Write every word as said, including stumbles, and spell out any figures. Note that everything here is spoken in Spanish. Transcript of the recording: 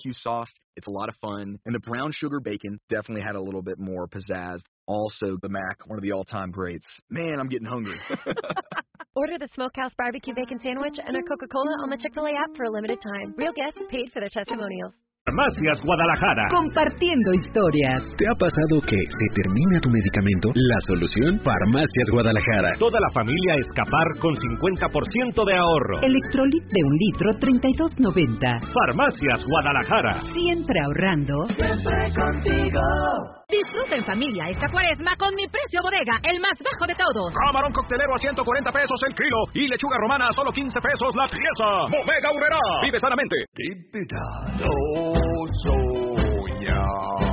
barbecue sauce. It's a lot of fun. And the brown sugar bacon definitely had a little bit more pizzazz. Also, the Mac, one of the all-time greats. Man, I'm getting hungry. Order the Smokehouse Barbecue Bacon Sandwich and a Coca-Cola on the Chick-fil-A app for a limited time. Real guests paid for their testimonials. Farmacias Guadalajara. Compartiendo historias. ¿Te ha pasado que se termina tu medicamento? La solución, Farmacias Guadalajara. Toda la familia escapar con cincuenta por ciento de ahorro. Electrolit de un litro, treinta y dos noventa. Farmacias Guadalajara. Siempre ahorrando. Siempre contigo. Disfruta en familia esta cuaresma con mi precio bodega, el más bajo de todos. Camarón coctelero a ciento cuarenta pesos el kilo y lechuga romana a solo quince pesos la pieza. Bodega Aurrerá. Vive sanamente. Soya.